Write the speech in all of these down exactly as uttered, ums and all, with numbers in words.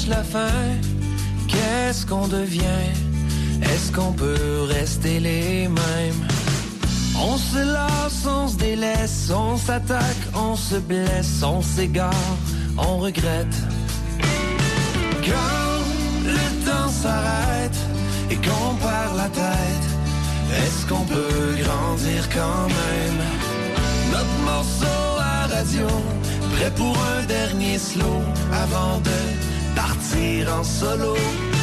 approche la fin, qu'est-ce qu'on devient? Est-ce qu'on peut rester les mêmes? On se lasse, on se délaisse, on s'attaque, on se blesse, on s'égare, on regrette. Quand le temps s'arrête et qu'on perd la tête, est-ce qu'on peut grandir quand même? Notre morceau à radio, prêt pour un dernier slow, avant de partir en solo.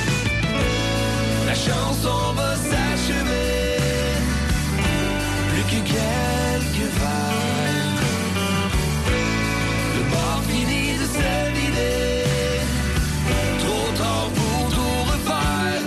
La chanson va s'achever, plus que quelques vagues. Le bar finit de se vider, trop tard pour tout refaire.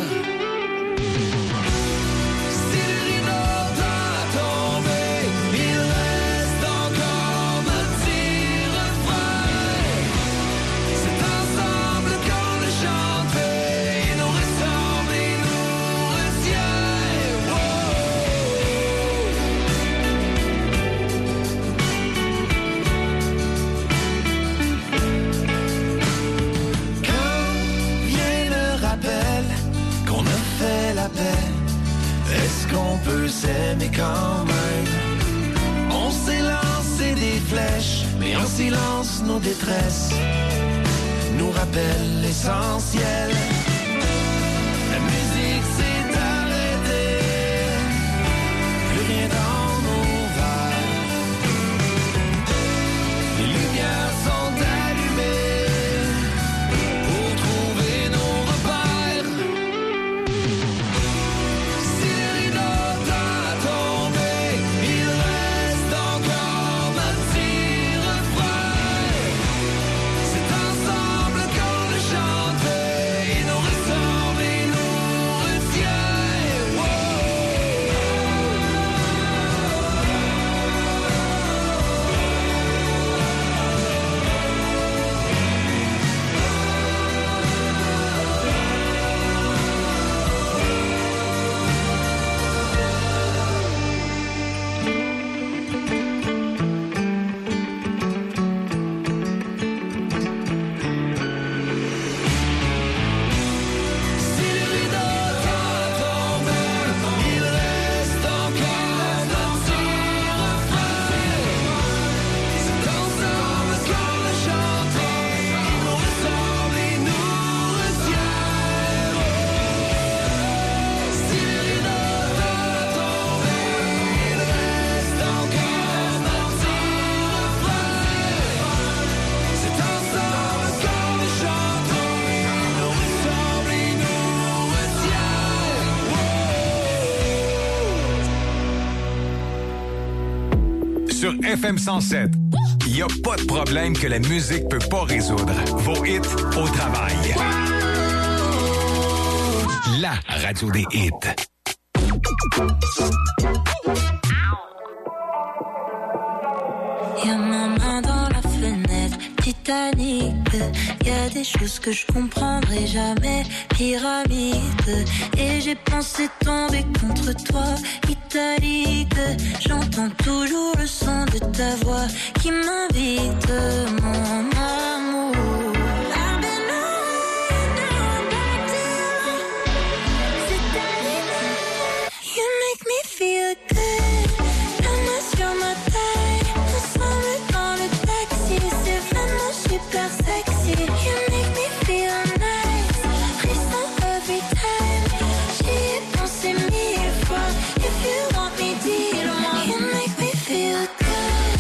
Si le rideau tend à tomber, il reste encore un petit refrain. C'est ensemble qu'on le chante, il nous ressemble, il nous retient. Quand vient le rappel qu'on a fait la paix, est-ce qu'on peut s'aimer quand même? On s'est lancé des flèches, mais en silence nos détresses nous rappellent l'essentiel. La musique s'est arrêtée, plus rien dans nos verres. Les lumières sont allumées pour trouver nos repères. Si le rideau tend à tomber, il reste encore un petit refrain. C'est ensemble qu'on le chante, il nous ressemble, il nous retient. Si le rideau tend à tomber, il reste encore un petit refrain. C'est ensemble qu'on le chante, il nous ressemble, il nous retient. Si le rideau tend à tomber, il reste encore un petit refrain. C'est ensemble qu'on le chante, il nous ressemble, il nous retient. Sur F M cent sept, il n'y a pas de problème que la musique peut pas résoudre. Vos hits au travail. La radio des hits. Y'a ma main dans la fenêtre, Titanic. Y'a des choses que je comprendrai jamais, pyramide. Et j'ai pensé tomber contre toi, italique. J'entends toujours le son de ta voix qui m'invite, mon amour. I've been on and back to Italy. You make me feel good. La main sur ma taille, ensemble dans le taxi, c'est vraiment super sexy. You make me feel nice, frisson every time. J'y ai pensé mille fois. If you want me, dis-le-moi. You make me feel good.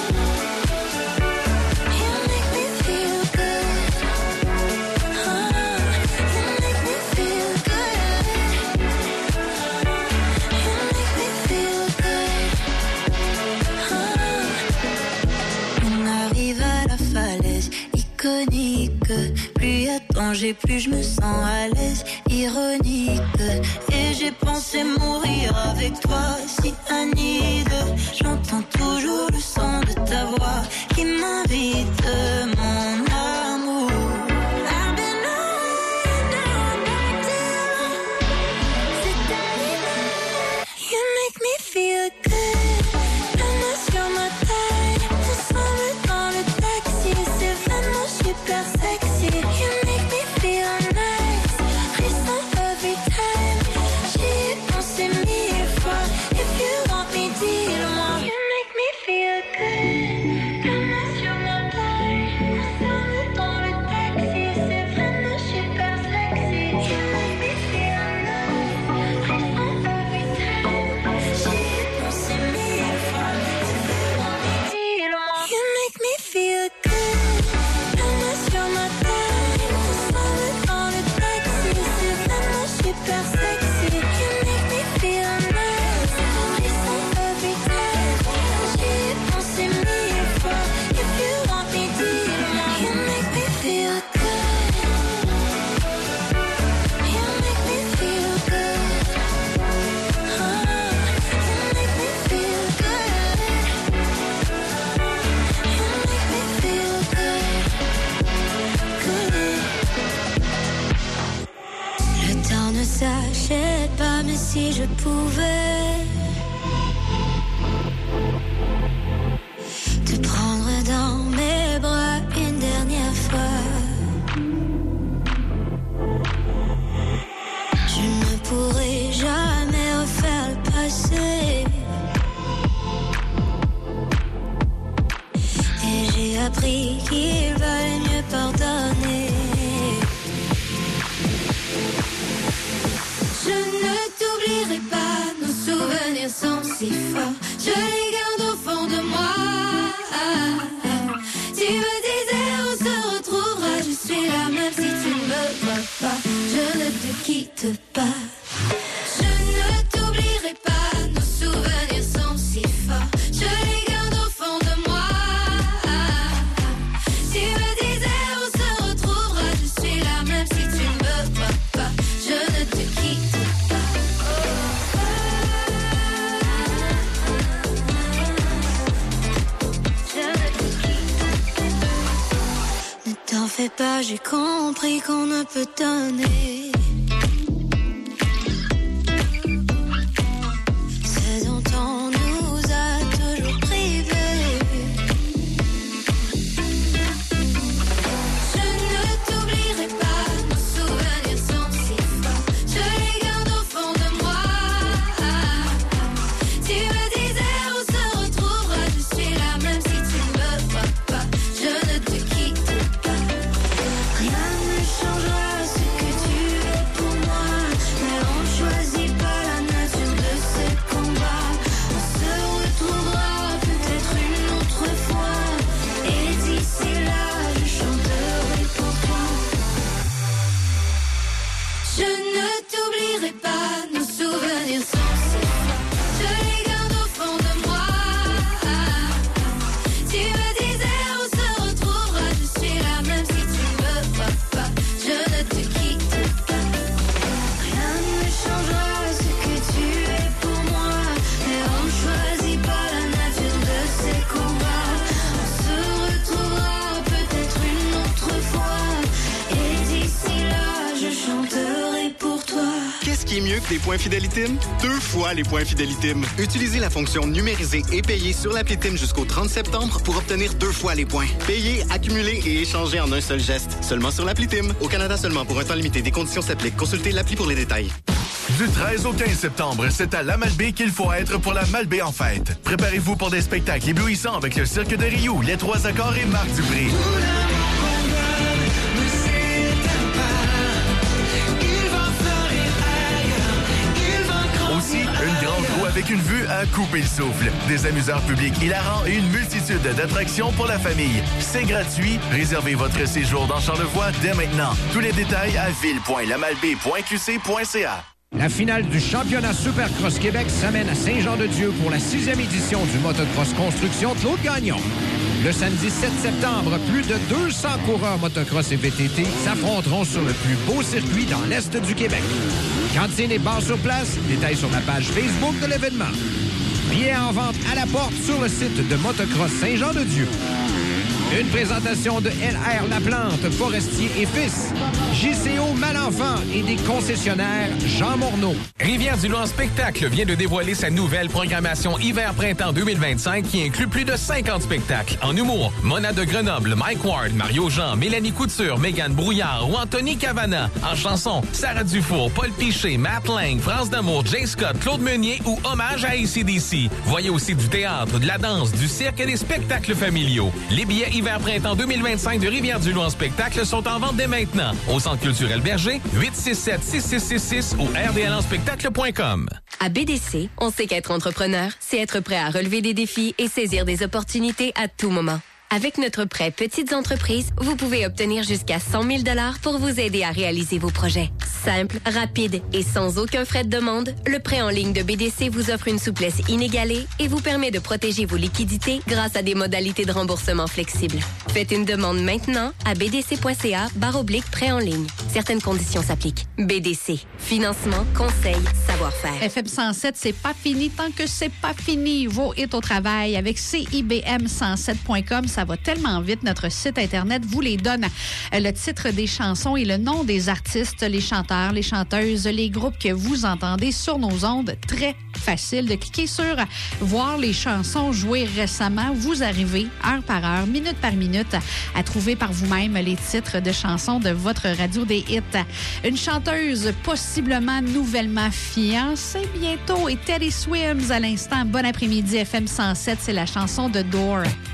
You make me feel good. Oh, you make me feel good. You make me feel good. Oh. On arrive à la falaise iconique. Plus y a de danger, plus je me sens à l'aise. Ironique. Et j'ai pensé mourir avec toi, cyanide. J'entends toujours le son de ta voix qui m'invite, mon amour. I've been on and back to Italy. You make me feel good. La main sur ma taille, ensemble dans le taxi, c'est vraiment super sexy. You make me feel appris qu'il valait mieux pardonner. Je ne t'oublierai pas, nos souvenirs sont si forts, je les garde au fond de moi. Tu me disais on se retrouvera, je suis là même si tu ne me vois pas, je ne te quitte pas. Je ne t'oublierai pas, nos souvenirs sont si forts, je les garde au fond de moi. Tu me disais on se retrouvera, je suis là même si tu ne me vois pas, je ne te quitte pas. Je ne te quitte pas. Ne t'en fais pas, j'ai compris qu'on ne peut donner. Les points Fidélitime? Deux fois les points Fidélitime. Utilisez la fonction numériser et payer sur l'appli Tim jusqu'au trente septembre pour obtenir deux fois les points. Payer, accumuler et échanger en un seul geste. Seulement sur l'appli Tim. Au Canada seulement pour un temps limité. Des conditions s'appliquent. Consultez l'appli pour les détails. Du treize au quinze septembre, c'est à La Malbaie qu'il faut être pour la Malbaie en fête. Préparez-vous pour des spectacles éblouissants avec le Cirque de Rioux, Les Trois Accords et Marc Dupré. Aussi, une grande roue avec une vue à couper le souffle. Des amuseurs publics hilarants et une multitude d'attractions pour la famille. C'est gratuit. Réservez votre séjour dans Charlevoix dès maintenant. Tous les détails à ville point la malbaie point q c point c a. La finale du championnat Supercross Québec s'amène à Saint-Jean-de-Dieu pour la sixième édition du motocross construction Claude Gagnon. Le samedi sept septembre, plus de deux cents coureurs motocross et V T T s'affronteront sur le plus beau circuit dans l'Est du Québec. Cantine et bar sur place, détails sur la page Facebook de l'événement. Billets en vente à la porte sur le site de Motocross Saint-Jean-de-Dieu. Une présentation de L R Laplante, Forestier et Fils, J C O Malenfant et des concessionnaires Jean Morneau. Rivière-du-Loup en spectacle vient de dévoiler sa nouvelle programmation hiver-printemps deux mille vingt-cinq qui inclut plus de cinquante spectacles. En humour, Mona de Grenoble, Mike Ward, Mario Jean, Mélanie Couture, Mégane Brouillard ou Anthony Cavana. En chanson, Sarah Dufour, Paul Piché, Matt Lang, France d'Amour, Jay Scott, Claude Meunier ou Hommage à A C D C. Voyez aussi du théâtre, de la danse, du cirque et des spectacles familiaux. Les billets hiver-printemps deux mille vingt-cinq de Rivière-du-Loup en spectacle sont en vente dès maintenant. Au Centre culturel Berger, huit six sept six six six six ou r d l en spectacle point com. À B D C, on sait qu'être entrepreneur, c'est être prêt à relever des défis et saisir des opportunités à tout moment. Avec notre prêt Petites entreprises, vous pouvez obtenir jusqu'à cent mille dollars pour vous aider à réaliser vos projets. Simple, rapide et sans aucun frais de demande, le prêt en ligne de B D C vous offre une souplesse inégalée et vous permet de protéger vos liquidités grâce à des modalités de remboursement flexibles. Faites une demande maintenant à b d c point c a barre oblique prêt en ligne. Certaines conditions s'appliquent. B D C. Financement, conseil, savoir-faire. F M cent sept, c'est pas fini tant que c'est pas fini. Vos hits au travail avec C I B M cent sept point com. Ça va tellement vite. Notre site Internet vous les donne. Le titre des chansons et le nom des artistes, les chanteurs, les chanteuses, les groupes que vous entendez sur nos ondes. Très facile de cliquer sur « Voir les chansons jouées récemment ». Vous arrivez, heure par heure, minute par minute, à trouver par vous-même les titres de chansons de votre radio des hits. Une chanteuse possiblement nouvellement fiancée bientôt et Teddy Swims à l'instant. Bon après-midi, F M cent sept, c'est la chanson de Door.